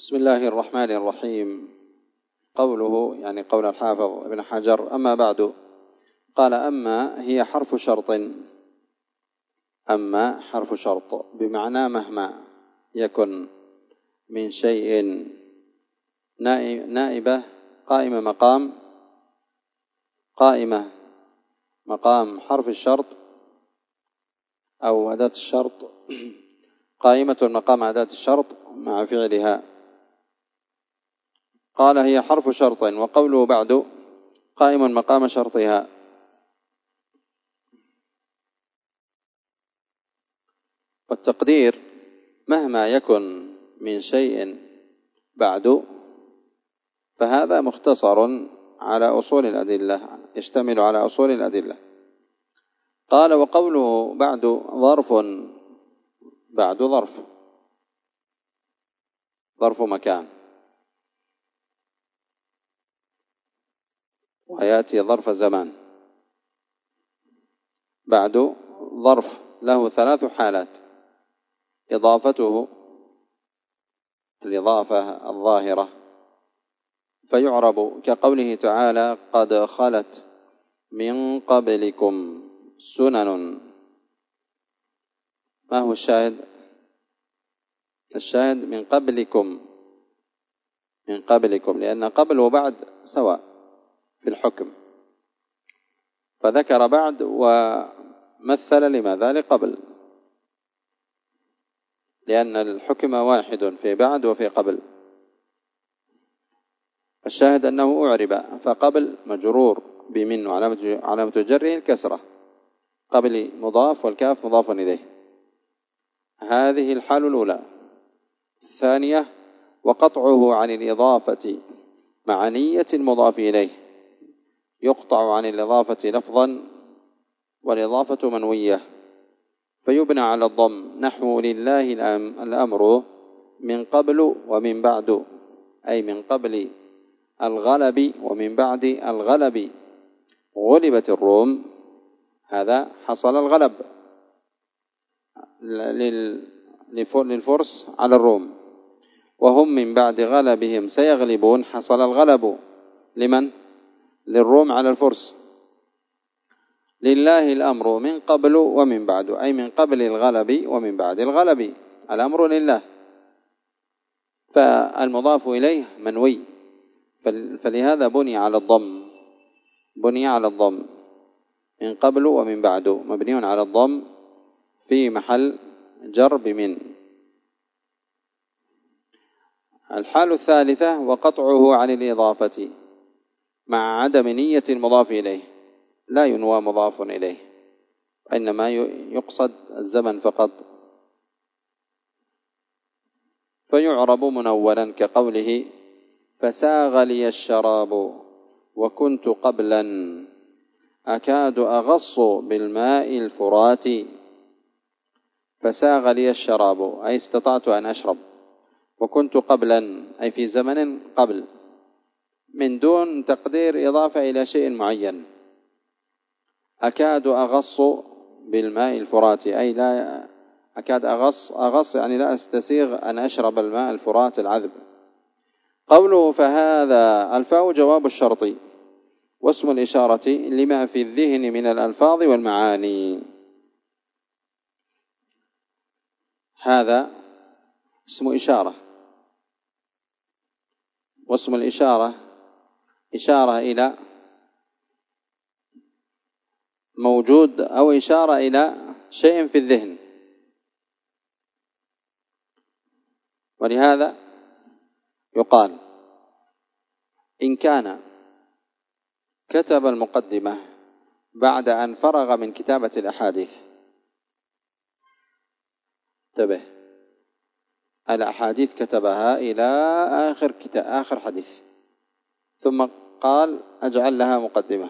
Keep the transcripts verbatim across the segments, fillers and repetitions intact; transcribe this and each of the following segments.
بسم الله الرحمن الرحيم. قوله يعني قول الحافظ ابن حجر: أما بعد، قال: أما هي حرف شرط. أما حرف شرط بمعنى مهما يكن من شيء نائبة قائمة مقام قائمة مقام حرف الشرط أو أداة الشرط، قائمة مقام أداة الشرط مع فعلها. قال: هي حرف شرط. وقوله بعد قائم مقام شرطها. والتقدير مهما يكن من شيء بعد، فهذا مختصر على أصول الأدلة، يشتمل على أصول الأدلة. قال: وقوله بعد ظرف. بعد ظرف ظرف مكان، ويأتي ظرف زمان. بعد ظرف له ثلاث حالات: إضافته الإضافة الظاهرة، فيعرب كقوله تعالى: قد خلت من قبلكم سنن. ما هو الشاهد؟ الشاهد من قبلكم، من قبلكم، لأن قبل وبعد سواء في الحكم، فذكر بعد ومثل لماذا؟ لقبل، لأن الحكم واحد في بعد وفي قبل. الشاهد أنه أعرب، فقبل مجرور بمن وعلامة جره الكسرة، قبل مضاف والكاف مضاف إليه. هذه الحال الأولى. الثانية: وقطعه عن الإضافة مع نية المضاف إليه، يقطع عن الإضافة لفظا والإضافة منوية، فيبنى على الضم، نحو لله الأمر من قبل ومن بعد، أي من قبل الغلب ومن بعد الغلب. غلبت الروم، هذا حصل الغلب للفرس على الروم، وهم من بعد غلبهم سيغلبون، حصل الغلب لمن؟ للروم على الفرس. لله الأمر من قبل ومن بعد، أي من قبل الغلب ومن بعد الغلب، الأمر لله، فالمضاف إليه منوي، فلهذا بني على الضم، بني على الضم من قبل ومن بعد، مبني على الضم في محل جر بمن. الحال الثالثة: وقطعه عن الإضافة مع عدم نية المضاف إليه، لا ينوى مضاف إليه، إنما يقصد الزمن فقط، فيعرب منولا كقوله: فساغ لي الشراب وكنت قبلا أكاد أغص بالماء الفرات. فساغ لي الشراب أي استطعت أن أشرب، وكنت قبلا أي في زمن قبل، من دون تقدير إضافة إلى شيء معين. أكاد أغص بالماء الفرات أي لا أكاد أغص، أغص يعني لا أستسيغ أن أشرب الماء الفرات العذب. قوله فهذا، الفاء جواب الشرط، واسم الإشارة لما في الذهن من الألفاظ والمعاني. هذا اسم إشارة، واسم الإشارة إشارة إلى موجود أو إشارة إلى شيء في الذهن، ولهذا يقال إن كان كتب المقدمة بعد أن فرغ من كتابة الأحاديث، انتبه، الأحاديث كتبها إلى آخر كتاب آخر حديث، ثم قال أجعل لها مقدمة،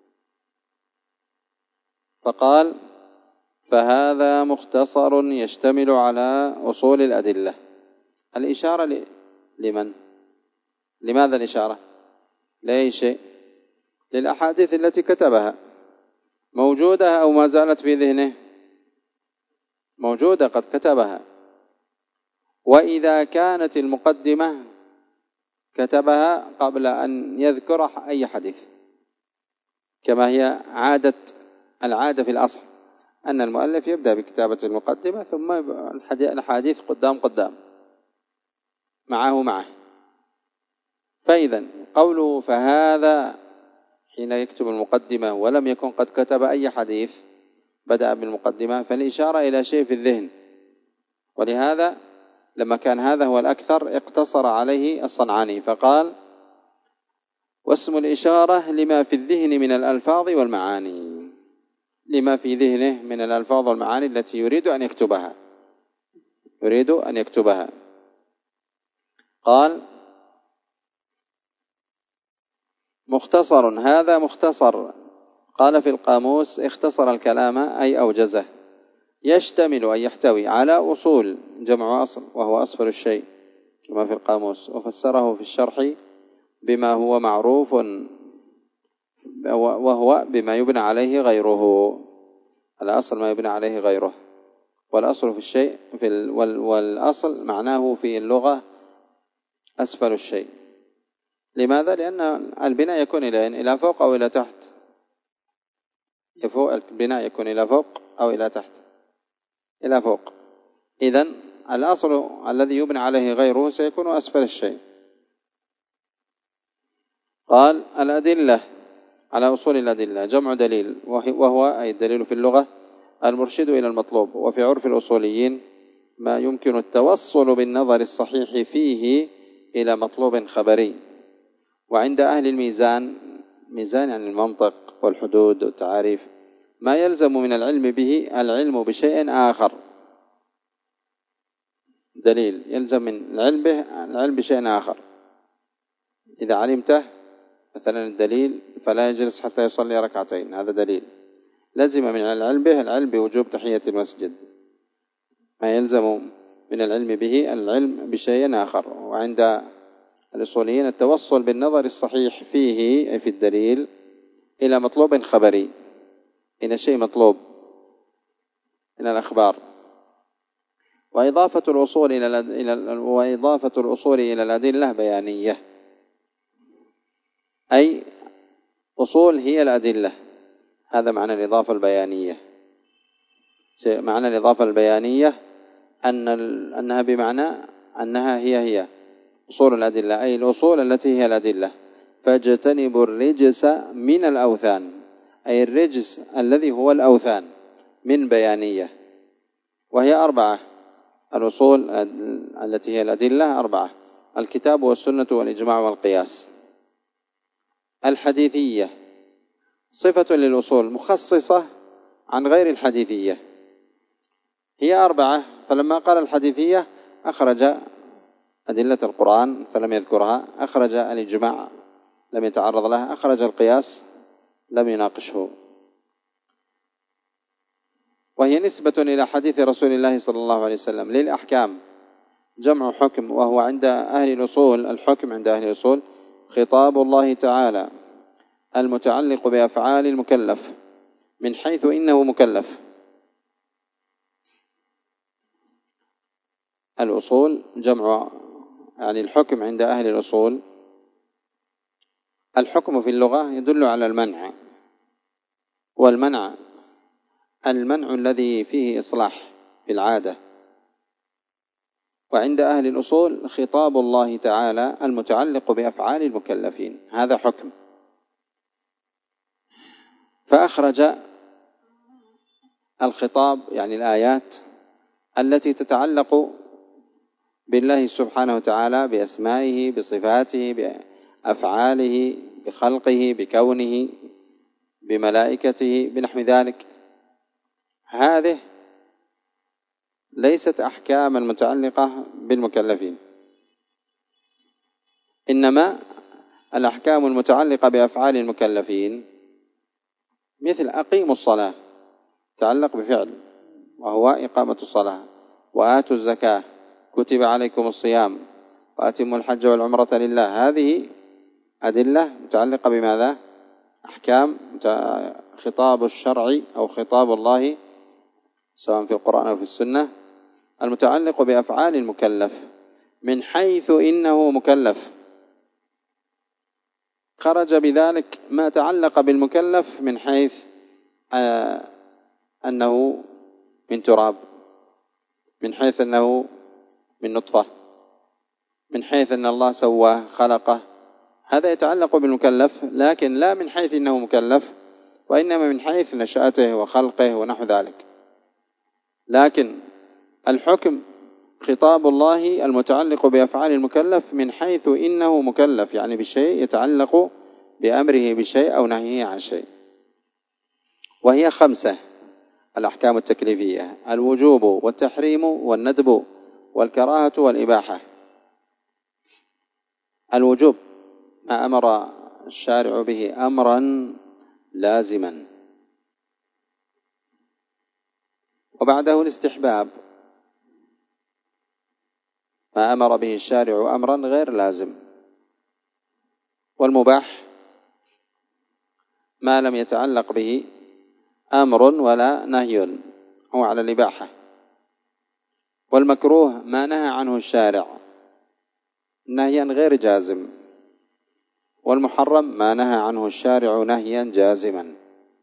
فقال فهذا مختصر يشتمل على أصول الأدلة. الإشارة لمن؟ لماذا الإشارة؟ لأي شيء؟ للأحاديث التي كتبها، موجودة أو ما زالت في ذهنه؟ موجودة، قد كتبها. وإذا كانت المقدمة كتبها قبل أن يذكر أي حديث، كما هي عادة العادة في الأصل أن المؤلف يبدأ بكتابة المقدمة ثم الحديث قدام قدام معه معه. فإذا قوله فهذا حين يكتب المقدمة ولم يكن قد كتب أي حديث بدأ بالمقدمة، فالإشارة إلى شيء في الذهن، ولهذا لما كان هذا هو الأكثر اقتصر عليه الصنعاني فقال واسم الإشارة لما في الذهن من الألفاظ والمعاني، لما في ذهنه من الألفاظ والمعاني التي يريد أن يكتبها يريد أن يكتبها. قال مختصر، هذا مختصر. قال في القاموس اختصر الكلام أي أوجزه، يشتمل أي يحتوي على أصول جمع أصل وهو أسفل الشيء كما في القاموس، وفسره في الشرح بما هو معروف وهو بما يبنى عليه غيره. الأصل ما يبنى عليه غيره، والأصل في الشيء في ال والأصل معناه في اللغة أسفل الشيء. لماذا؟ لأن البناء يكون إلى إلى فوق أو إلى تحت، البناء يكون إلى فوق أو إلى تحت، إلى فوق. إذن الأصل الذي يبنى عليه غيره سيكون أسفل الشيء. قال الأدلة على أصول الأدلة جمع دليل، وهو أي الدليل في اللغة المرشد إلى المطلوب، وفي عرف الأصوليين ما يمكن التوصل بالنظر الصحيح فيه إلى مطلوب خبري. وعند أهل الميزان، ميزان يعني المنطق والحدود والتعاريف، ما يلزم من العلم به العلم بشيء آخر. دليل يلزم من العلم به العلم بشيء آخر. إذا علمته مثلا الدليل فلا يجلس حتى يصلي ركعتين، هذا دليل. لازم من العلم به العلم بوجوب تحية المسجد. ما يلزم من العلم به العلم بشيء آخر. وعند الأصوليين التوصل بالنظر الصحيح فيه أي في الدليل إلى مطلوب خبري، إلى شيء مطلوب من الأخبار. وإضافة الأصول إلى إلى وإضافة الأصول إلى الأدلة بيانية، أي أصول هي الأدلة، هذا معنى الإضافة البيانية. معنى الإضافة البيانية أن أنها بمعنى أنها هي هي أصول الأدلة، أي الأصول التي هي الأدلة. فاجتنبوا الرجس من الأوثان، أي الرجس الذي هو الأوثان من بيانية. وهي أربعة، الأصول التي هي الأدلة أربعة: الكتاب والسنة والإجماع والقياس. الحديثية صفة للأصول مخصصة عن غير الحديثية، هي أربعة. فلما قال الحديثية أخرج أدلة القرآن فلم يذكرها، أخرج الإجماع لم يتعرض لها، أخرج القياس لم يناقشه. وهي نسبة إلى حديث رسول الله صلى الله عليه وسلم. للأحكام جمع حكم، وهو عند أهل الأصول الحكم عند أهل الأصول خطاب الله تعالى المتعلق بأفعال المكلف من حيث إنه مكلف. الأصول جمع يعني الحكم عند أهل الأصول. الحكم في اللغة يدل على المنع، والمنع المنع الذي فيه إصلاح في العادة. وعند أهل الأصول خطاب الله تعالى المتعلق بأفعال المكلفين، هذا حكم. فأخرج الخطاب يعني الآيات التي تتعلق بالله سبحانه وتعالى بأسمائه بصفاته بأفعاله بخلقه بكونه بملائكته بنحو ذلك. هذه ليست أحكاما متعلقة بالمكلفين، إنما الأحكام المتعلقة بأفعال المكلفين مثل أقيموا الصلاة تعلق بفعل وهو إقامة الصلاة، وآتوا الزكاة، كتب عليكم الصيام، وأتموا الحج والعمرة لله. هذه أدلة متعلقة بماذا؟ أحكام خطاب الشرع أو خطاب الله سواء في القرآن أو في السنة المتعلق بأفعال المكلف من حيث إنه مكلف، خرج بذلك ما تعلق بالمكلف من حيث آه أنه من تراب، من حيث أنه من نطفة، من حيث أن الله سواه خلقه، هذا يتعلق بالمكلف، لكن لا من حيث أنه مكلف، وإنما من حيث نشأته وخلقه ونحو ذلك. لكن الحكم خطاب الله المتعلق بأفعال المكلف من حيث إنه مكلف، يعني بشيء يتعلق بأمره بشيء أو نهيه عن شيء. وهي خمسة الأحكام التكليفية: الوجوب والتحريم والندب والكراهة والإباحة. الوجوب ما أمر الشارع به أمرا لازما، وبعده الاستحباب ما أمر به الشارع أمرا غير لازم. والمباح ما لم يتعلق به أمر ولا نهي هو على الإباحة. والمكروه ما نهى عنه الشارع نهيا غير جازم. والمحرم ما نهى عنه الشارع نهيا جازما.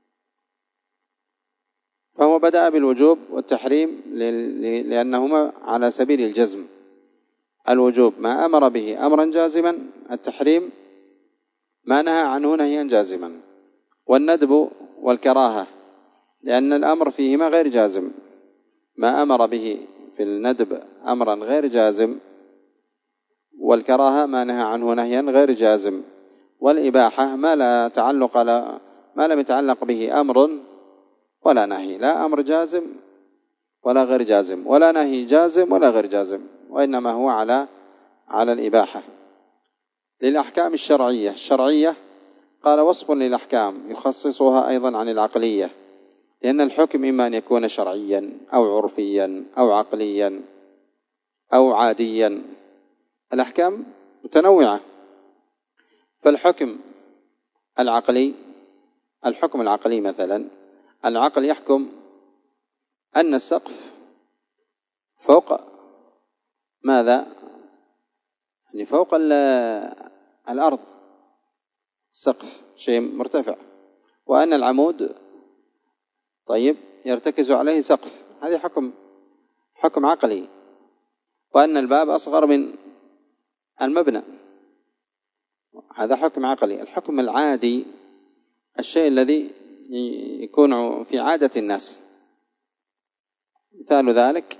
فهو بدأ بالوجوب والتحريم لأنهما على سبيل الجزم. الوجوب ما أمر به أمرا جازما، التحريم ما نهى عنه نهيا جازما. والندب والكراهة لأن الأمر فيهما غير جازم، ما أمر به في الندب أمرا غير جازم، والكراهة ما نهى عنه نهيا غير جازم. والإباحة ما لا تعلق لا ما لم يتعلق به أمر ولا نهي، لا أمر جازم ولا غير جازم، ولا نهي جازم ولا غير جازم، وإنما هو على على الإباحة. للأحكام الشرعية الشرعية قال وصف للأحكام يخصصها أيضا عن العقلية، لأن الحكم إما أن يكون شرعيا أو عرفيا أو عقليا أو عاديا. الأحكام متنوعة. فالحكم العقلي الحكم العقلي مثلا، العقل يحكم أن السقف فوق ماذا؟ يعني فوق الأرض، السقف شيء مرتفع، وأن العمود طيب يرتكز عليه سقف، هذا حكم حكم عقلي. وأن الباب أصغر من المبنى، هذا حكم عقلي. الحكم العادي الشيء الذي يكون في عادة الناس، مثال ذلك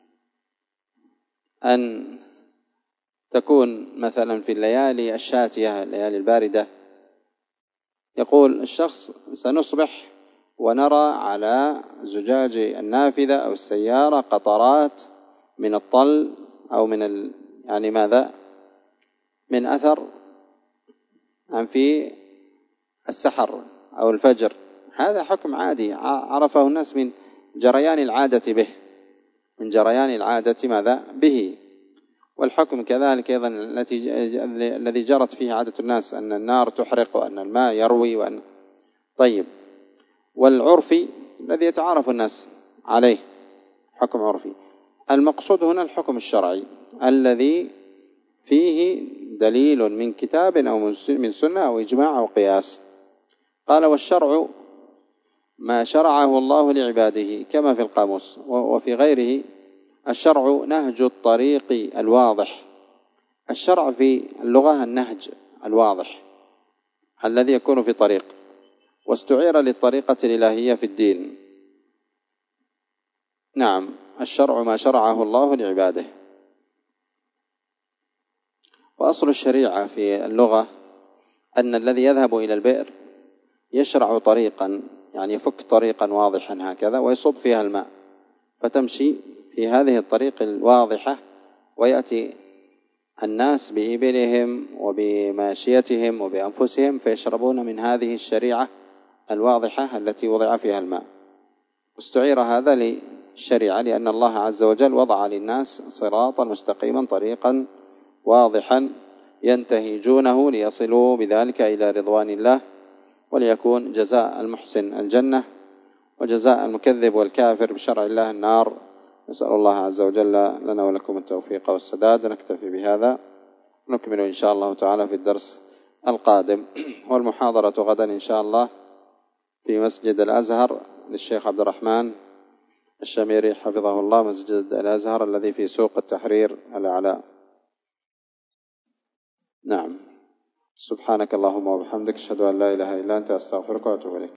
أن تكون مثلا في الليالي الشاتية الليالي الباردة، يقول الشخص سنصبح ونرى على زجاج النافذة أو السيارة قطرات من الطل أو من ال... يعني ماذا من أثر عن في السحر أو الفجر. هذا حكم عادي عرفه الناس من جريان العادة به من جريان العادة ماذا به. والحكم كذلك أيضا التي الذي جرت فيه عادة الناس أن النار تحرق وأن الماء يروي وأن طيب. والعرفي الذي يتعارف الناس عليه حكم عرفي. المقصود هنا الحكم الشرعي الذي فيه دليل من كتاب أو من سنة أو إجماع أو قياس. قال والشرع ما شرعه الله لعباده كما في القاموس وفي غيره. الشرع نهج الطريق الواضح. الشرع في اللغة النهج الواضح الذي يكون في طريق، واستعير للطريقة الإلهية في الدين. نعم، الشرع ما شرعه الله لعباده. وأصل الشريعة في اللغة أن الذي يذهب إلى البئر يشرع طريقا، يعني يفك طريقا واضحا هكذا ويصب فيها الماء، فتمشي في هذه الطريق الواضحة، ويأتي الناس بإبلهم وبماشيتهم وبأنفسهم فيشربون من هذه الشريعة الواضحة التي وضع فيها الماء. واستعير هذا للشريعة لأن الله عز وجل وضع للناس صراطا مستقيما طريقا واضحا ينتهجونه ليصلوا بذلك إلى رضوان الله، وليكون جزاء المحسن الجنة وجزاء المكذب والكافر بشرع الله النار نسأل الله عز وجل لنا ولكم التوفيق والسداد. نكتفي بهذا، نكمل إن شاء الله تعالى في الدرس القادم. والمحاضرة غدا إن شاء الله في مسجد الأزهر للشيخ عبد الرحمن الشميري حفظه الله، مسجد الأزهر الذي في سوق التحرير الأعلى. نعم. سبحانك اللهم وبحمدك، أشهد أن لا إله إلا أنت، أستغفرك وأتوب إليك.